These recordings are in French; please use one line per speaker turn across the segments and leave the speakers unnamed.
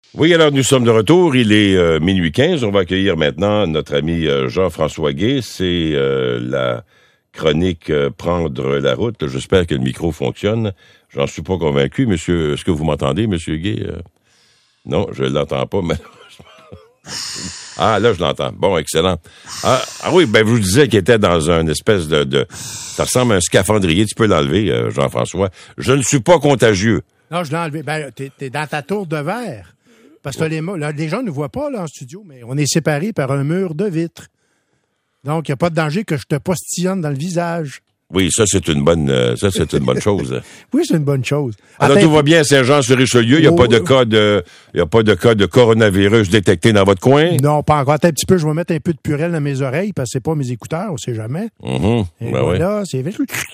Oui, alors nous sommes de retour. Il est minuit 15. On va accueillir maintenant notre ami Jean-François Guay. C'est la chronique Prendre la route. J'espère que le micro fonctionne. J'en suis pas convaincu. Monsieur, est-ce que vous m'entendez, Monsieur Guay? Non, je l'entends pas, malheureusement. Ah, là, je l'entends. Bon, excellent. Ah oui, ben, je vous disais qu'il était dans une espèce de... Ça ressemble à un scaphandrier. Tu peux l'enlever, Jean-François. Je ne suis pas contagieux.
Non, je l'ai enlevé. Ben, t'es dans ta tour de verre. Parce que les gens ne nous voient pas là en studio, mais on est séparés par un mur de vitre. Donc, il n'y a pas de danger que je te postillonne dans le visage.
Oui, ça, c'est une bonne chose.
Oui, c'est une bonne chose.
Alors, tout va bien à Saint-Jean-sur-Richelieu? Il n'y a pas de cas de coronavirus détecté dans votre coin?
Non, pas encore. Attends un petit peu, je vais mettre un peu de purelle dans mes oreilles parce que c'est pas mes écouteurs, on sait jamais. Et voilà, c'est...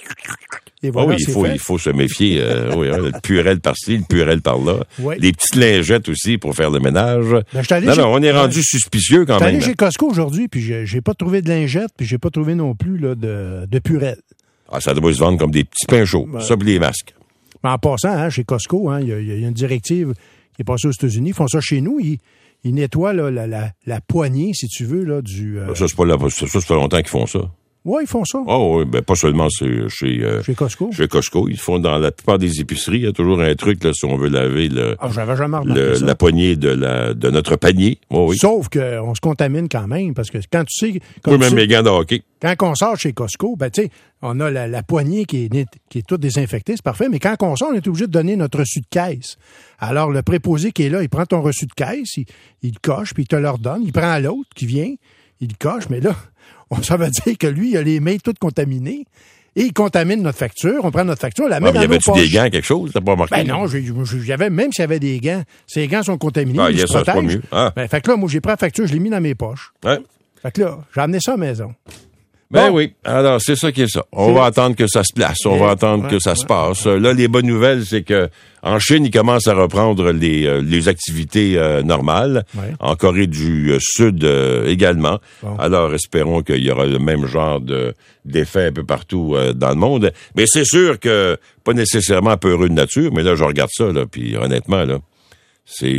Et voilà,
oui, il faut se méfier. Le purel par-ci, le purel par-là. Oui. Les petites lingettes aussi pour faire le ménage. Ben, on est rendu suspicieux quand même.
Je suis allé chez Costco aujourd'hui, puis j'ai pas trouvé de lingettes, puis j'ai pas trouvé non plus là, de purel.
Ah, ça doit se vendre comme des petits pains chauds. Ça, puis les masques.
Mais en passant, chez Costco, il y a une directive qui est passée aux États-Unis. Ils font ça chez nous. Ils nettoient là, la poignée, si tu veux, là, du...
Ça, c'est pas longtemps qu'ils font ça.
Oui, ils font ça.
Oh, oui, ben pas seulement chez
Costco.
Chez Costco. Ils font dans la plupart des épiceries. Il y a toujours un truc, là, si on veut laver
j'avais jamais remarqué ça.
La poignée de notre panier. Oh, oui.
Sauf qu'on se contamine quand même, parce que quand tu sais...
Oui, même mes gants de hockey.
Quand on sort chez Costco, ben, tu sais, on a la poignée qui est toute désinfectée, c'est parfait, mais quand on sort, on est obligé de donner notre reçu de caisse. Alors, le préposé qui est là, il prend ton reçu de caisse, il le coche, puis il te le redonne. Il prend l'autre qui vient, il le coche, mais là... Ça veut dire que lui, il a les mains toutes contaminées et il contamine notre facture. On prend notre facture, la met dans nos poches.
Y avait-tu des gants, quelque chose? T'as pas remarqué?
Ben non, même s'il y avait des gants, ces gants sont contaminés, ils se
ça, c'est pas mieux.
Fait que là, moi, j'ai pris la facture, je l'ai mis dans mes poches.
Ouais.
Fait que là, j'ai amené ça à la maison.
Oui. Alors, c'est ça qui est ça. On va attendre que ça se place. On va attendre que ça se passe. Là, les bonnes nouvelles, c'est que en Chine, ils commencent à reprendre les activités normales. Ouais. En Corée du Sud également. Bon. Alors, espérons qu'il y aura le même genre d'effet un peu partout dans le monde. Mais c'est sûr que pas nécessairement peureux de nature, mais là, je regarde ça, là, puis honnêtement, là, c'est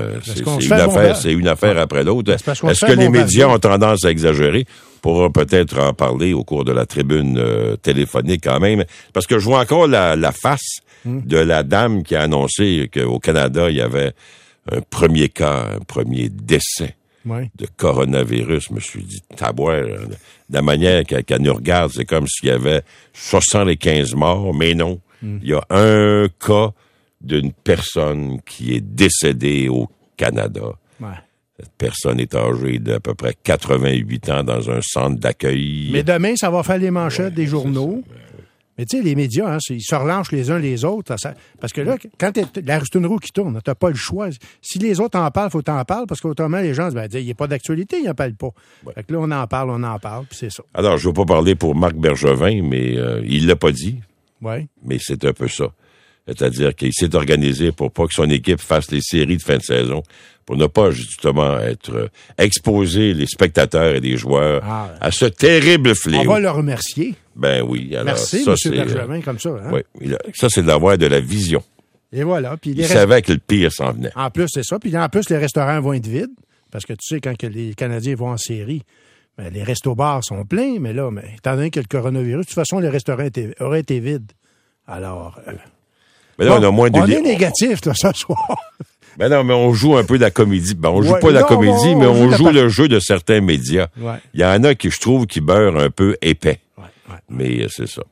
une affaire après l'autre. Est-ce que les médias ont tendance à exagérer? On pourra peut-être en parler au cours de la tribune téléphonique quand même. Parce que je vois encore la face de la dame qui a annoncé qu'au Canada, il y avait un premier décès de coronavirus. Je me suis dit, tabouère, de la manière qu'elle nous regarde, c'est comme s'il y avait 75 morts, mais non. Il y a un cas d'une personne qui est décédée au Canada. Ouais. Cette personne est âgée d'à peu près 88 ans dans un centre d'accueil.
Mais demain, ça va faire les manchettes des journaux. Mais tu sais, les médias, ils se relanchent les uns les autres. Parce que là, quand c'est une roue qui tourne, t'as pas le choix. Si les autres en parlent, faut t'en parler, parce qu'autrement, les gens disent, il n'y a pas d'actualité, ils n'en parlent pas. Ouais. Fait que là, on en parle, puis c'est ça.
Alors, je ne veux pas parler pour Marc Bergevin, mais il l'a pas dit.
Ouais.
Mais c'est un peu ça. C'est-à-dire qu'il s'est organisé pour pas que son équipe fasse les séries de fin de saison, pour ne pas justement être exposé les spectateurs et les joueurs à ce terrible fléau.
On va le remercier.
Ben oui. Alors,
merci,
ça,
M. Bergevin, comme ça. Hein?
Oui, ça, c'est d'avoir de la vision.
Et voilà. Puis
il savait que le pire s'en venait.
En plus, c'est ça. Puis en plus, les restaurants vont être vides, parce que tu sais, quand les Canadiens vont en série, ben, les restos-bars sont pleins, mais là, étant donné que le coronavirus, de toute façon, les restaurants auraient été vides. Alors...
Mais là, on
est négatif, là, ce soir.
Ben non, mais on joue un peu de la comédie. Ben, on joue pas la comédie, mais on joue le jeu de certains médias. Ouais. Il y en a qui, je trouve, qui beurrent un peu épais. Ouais. Mais c'est ça.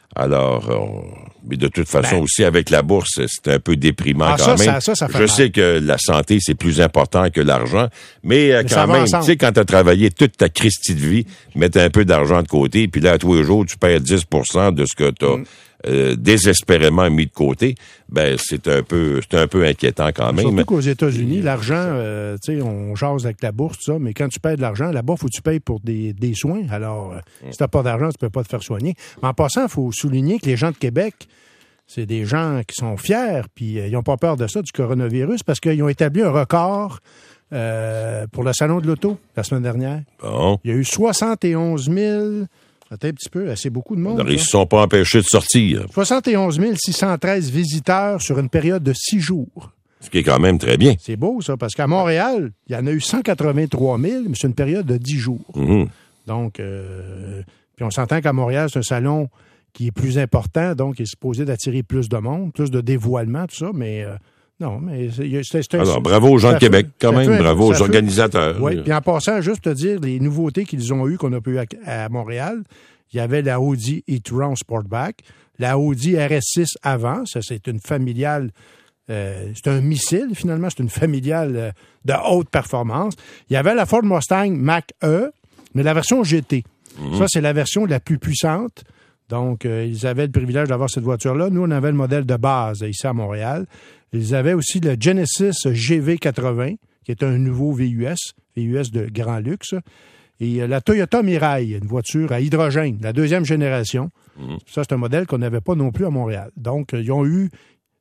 Alors, mais de toute façon aussi, avec la bourse, c'est un peu déprimant quand même.
Ça fait
je sais que la santé, c'est plus important que l'argent, mais quand même, tu sais, quand tu as travaillé toute ta Christie de vie, mettre un peu d'argent de côté, puis là, tous les jours, tu perds 10% de ce que tu as désespérément mis de côté, ben c'est un peu inquiétant quand même.
Surtout qu'aux États-Unis, l'argent, tu sais, on jase avec la bourse, tout ça, mais quand tu payes de l'argent, là-bas, faut que tu payes pour des soins. Alors, si t'as pas d'argent, tu peux pas te faire soigner. Mais en passant, il faut souligner que les gens de Québec, c'est des gens qui sont fiers, puis ils n'ont pas peur de ça, du coronavirus, parce qu'ils ont établi un record pour le Salon de l'Auto la semaine dernière.
Bon.
Il y a eu 71 000... Attends un petit peu, c'est beaucoup de monde.
Alors, ils ne se sont pas empêchés de sortir.
71 613 visiteurs sur une période de 6 jours.
Ce qui est quand même très bien.
C'est beau, ça, parce qu'à Montréal, il y en a eu 183 000, mais c'est une période de 10 jours.
Mm-hmm.
Donc, puis on s'entend qu'à Montréal, c'est un salon qui est plus important, donc il est supposé d'attirer plus de monde, plus de dévoilement, tout ça, mais non, mais c'est
alors, bravo aux gens de Québec, quand même, bravo aux organisateurs.
Oui, puis en passant, juste te dire, les nouveautés qu'ils ont eues, qu'on a pu à Montréal, il y avait la Audi e-tron Sportback, la Audi RS6 avant, ça c'est une familiale, c'est un missile finalement, c'est une familiale de haute performance. Il y avait la Ford Mustang Mach-E, mais la version GT. Ça, c'est la version la plus puissante. Donc, ils avaient le privilège d'avoir cette voiture-là. Nous, on avait le modèle de base ici à Montréal. Ils avaient aussi le Genesis GV80, qui est un nouveau VUS de grand luxe. Et la Toyota Mirai, une voiture à hydrogène, la deuxième génération. Ça, c'est un modèle qu'on n'avait pas non plus à Montréal. Donc, ils ont eu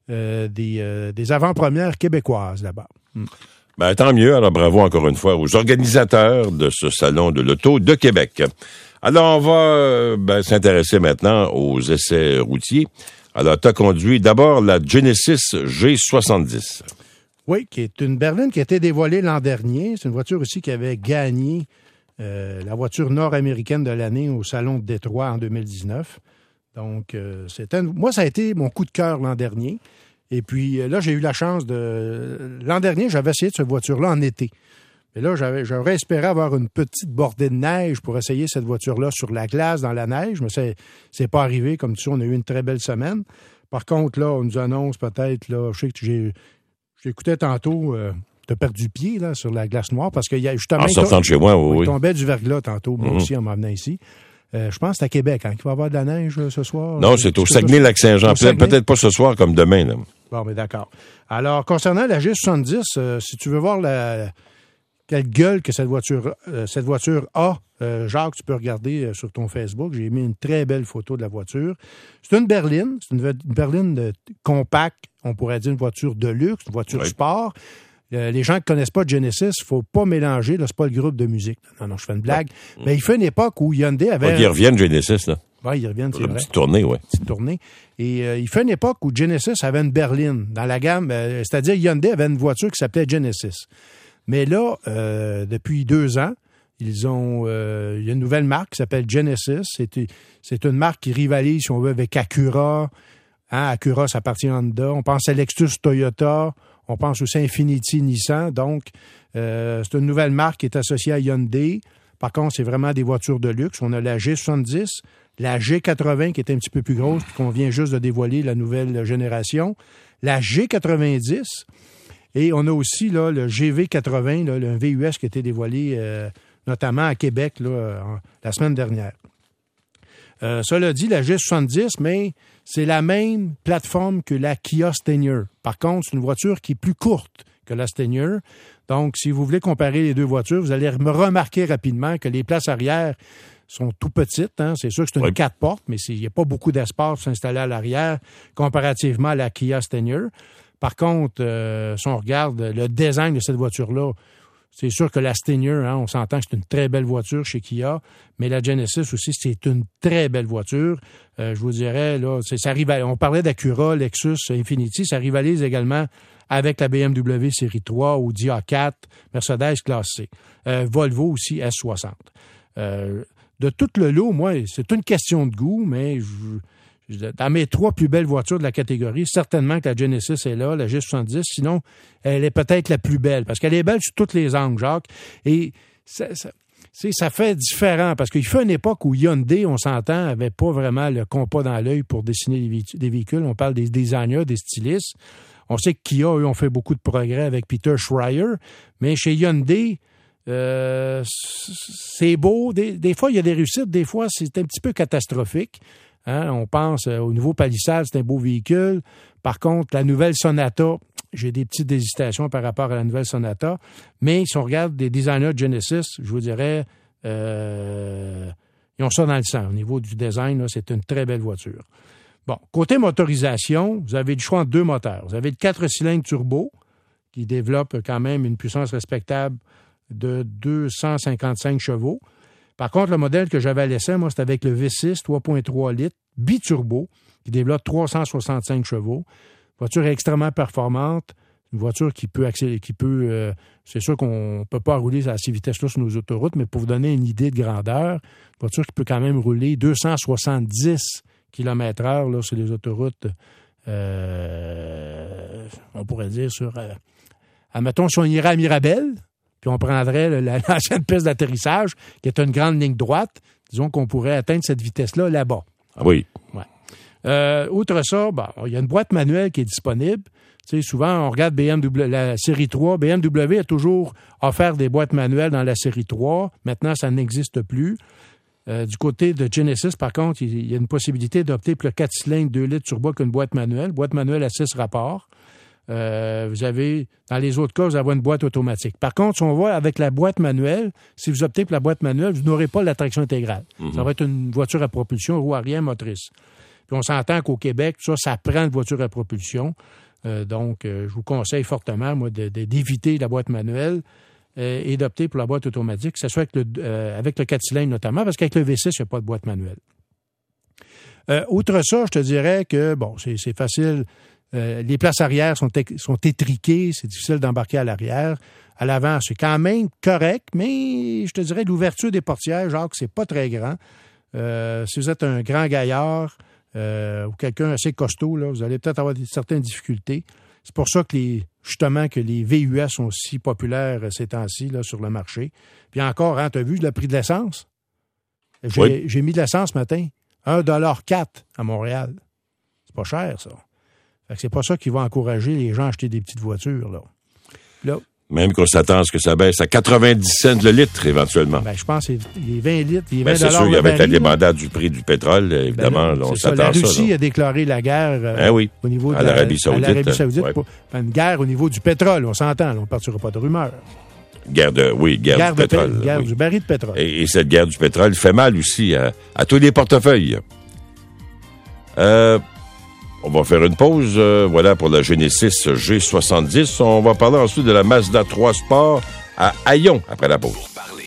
des avant-premières québécoises là-bas.
Ben, tant mieux. Alors, bravo encore une fois aux organisateurs de ce salon de l'auto de Québec. Alors, on va s'intéresser maintenant aux essais routiers. Alors, tu as conduit d'abord la Genesis G70.
Oui, qui est une berline qui a été dévoilée l'an dernier. C'est une voiture aussi qui avait gagné la voiture nord-américaine de l'année au Salon de Détroit en 2019. Donc, moi, ça a été mon coup de cœur l'an dernier. Et puis là, j'ai eu la chance L'an dernier, j'avais essayé de cette voiture-là en été. Mais là, j'aurais espéré avoir une petite bordée de neige pour essayer cette voiture-là sur la glace, dans la neige, mais c'est pas arrivé. Comme tu sais, on a eu une très belle semaine. Par contre, là, on nous annonce peut-être, là, je sais que j'écoutais tantôt, t'as perdu pied, là, sur la glace noire, parce qu'il y a justement...
En sortant de chez moi, oui.
Il tombait du verglas tantôt, moi aussi, en m'en venant ici. Je pense que c'est à Québec, qu'il va y avoir de la neige ce soir.
Non, c'est au Saguenay-Lac-Saint-Jean. Peut-être pas ce soir comme demain, là.
Bon, mais d'accord. Alors, concernant la G70, si tu veux voir quelle gueule que cette voiture a, Jacques, tu peux regarder sur ton Facebook. J'ai mis une très belle photo de la voiture. C'est une berline. C'est une berline compacte. On pourrait dire une voiture de luxe, une voiture sport. Les gens qui ne connaissent pas Genesis, il ne faut pas mélanger. Là, c'est pas le groupe de musique. Non, je fais une blague. Mais il fait une époque où Hyundai avait...
Ils reviennent, Genesis, là.
Oui, ils reviennent, c'est vrai.
Une petite tournée, oui.
Petite tournée. Et il fait une époque où Genesis avait une berline dans la gamme. C'est-à-dire Hyundai avait une voiture qui s'appelait Genesis. Mais là, depuis 2 ans, il y a une nouvelle marque qui s'appelle Genesis. C'est une marque qui rivalise, si on veut, avec Acura. Acura, ça appartient à Honda. On pense à Lexus Toyota. On pense aussi à Infiniti Nissan. Donc, c'est une nouvelle marque qui est associée à Hyundai. Par contre, c'est vraiment des voitures de luxe. On a la G70, la G80 qui est un petit peu plus grosse, puis qu'on vient juste de dévoiler la nouvelle génération, la G90, et on a aussi là, le GV80, là, le VUS qui a été dévoilé notamment à Québec là, la semaine dernière. Cela dit, la G70, mais c'est la même plateforme que la Kia Stinger. Par contre, c'est une voiture qui est plus courte que la Stinger. Donc, si vous voulez comparer les deux voitures, vous allez remarquer rapidement que les places arrière sont tout petites. Hein. C'est sûr que c'est une 4 portes, mais il n'y a pas beaucoup d'espace pour s'installer à l'arrière comparativement à la Kia Stinger. Par contre, si on regarde le design de cette voiture-là, c'est sûr que la Stinger, on s'entend que c'est une très belle voiture chez Kia, mais la Genesis aussi, c'est une très belle voiture. Je vous dirais, là, on parlait d'Acura, Lexus, Infiniti, ça rivalise également avec la BMW Série 3, Audi A4, Mercedes Classe C. Volvo aussi S60. De tout le lot, moi, c'est une question de goût, mais dans mes 3 plus belles voitures de la catégorie, certainement que la Genesis est là, la G70, sinon, elle est peut-être la plus belle, parce qu'elle est belle sur tous les angles, Jacques, et ça fait différent, parce qu'il fait une époque où Hyundai, on s'entend, avait pas vraiment le compas dans l'œil pour dessiner des véhicules, on parle des designers, des stylistes. On sait que Kia, eux, ont fait beaucoup de progrès avec Peter Schreier, mais chez Hyundai, c'est beau. Des fois, il y a des réussites. Des fois, c'est un petit peu catastrophique. On pense au nouveau Palisade, c'est un beau véhicule. Par contre, la nouvelle Sonata, j'ai des petites hésitations par rapport à la nouvelle Sonata. Mais si on regarde des designers de Genesis, je vous dirais, ils ont ça dans le sang. Au niveau du design, là, c'est une très belle voiture. Bon, côté motorisation, vous avez le choix entre 2 moteurs. Vous avez le 4 cylindres turbo, qui développe quand même une puissance respectable de 255 chevaux. Par contre, le modèle que j'avais à l'essai, moi, c'était avec le V6 3.3 litres biturbo, qui développe 365 chevaux. Voiture extrêmement performante. Une voiture qui peut c'est sûr qu'on peut pas rouler à ces vitesses-là sur nos autoroutes, mais pour vous donner une idée de grandeur, une voiture qui peut quand même rouler 270 km/h là, sur les autoroutes, on pourrait dire admettons, si on irait à Mirabel, puis on prendrait l'ancienne piste d'atterrissage, qui est une grande ligne droite, disons qu'on pourrait atteindre cette vitesse-là là-bas.
Ah oui.
Ouais. Outre ça, il y a une boîte manuelle qui est disponible. Tu sais, souvent, on regarde BMW, la série 3. BMW a toujours offert des boîtes manuelles dans la série 3. Maintenant, ça n'existe plus. Du côté de Genesis, par contre, il y a une possibilité d'opter pour le 4 cylindres 2 litres turbo qu'une boîte manuelle à 6 rapports. Vous avez, dans les autres cas, vous avez une boîte automatique. Par contre, si on va avec la boîte manuelle, si vous optez pour la boîte manuelle, vous n'aurez pas la traction intégrale. Mm-hmm. Ça va être une voiture à propulsion, roue arrière, motrice. Puis on s'entend qu'au Québec, ça prend une voiture à propulsion. Donc, je vous conseille fortement, moi, d'éviter la boîte manuelle et d'opter pour la boîte automatique, que ce soit avec le 4 cylindres notamment, parce qu'avec le V6, il n'y a pas de boîte manuelle. Outre ça, je te dirais que, c'est facile. Les places arrière sont étriquées, c'est difficile d'embarquer à l'arrière. À l'avant, c'est quand même correct, mais je te dirais l'ouverture des portières, Jacques, c'est pas très grand. Si vous êtes un grand gaillard ou quelqu'un assez costaud, là, vous allez peut-être avoir certaines difficultés. C'est pour ça que les VUS sont si populaires ces temps-ci là, sur le marché. Puis encore, tu as vu le prix de l'essence? J'ai mis de l'essence ce matin, 1,04$ à Montréal. C'est pas cher, ça. Fait que c'est pas ça qui va encourager les gens à acheter des petites voitures, là.
Même qu'on s'attend à ce que ça baisse à 90 cents le litre, éventuellement.
Je pense que les 20 litres, les 20
c'est sûr, il y avait la débandade du prix du pétrole, évidemment. On s'attend à ça.
La Russie a déclaré la guerre au niveau de
l'Arabie Saoudite.
Ouais. Une guerre au niveau du pétrole, on s'entend, on ne partira pas de rumeurs.
Guerre du pétrole.
Guerre du baril de pétrole.
Et cette guerre du pétrole fait mal aussi à tous les portefeuilles. On va faire une pause, voilà, pour la Genesis G70. On va parler ensuite de la Mazda 3 Sport à Haillon après la pause.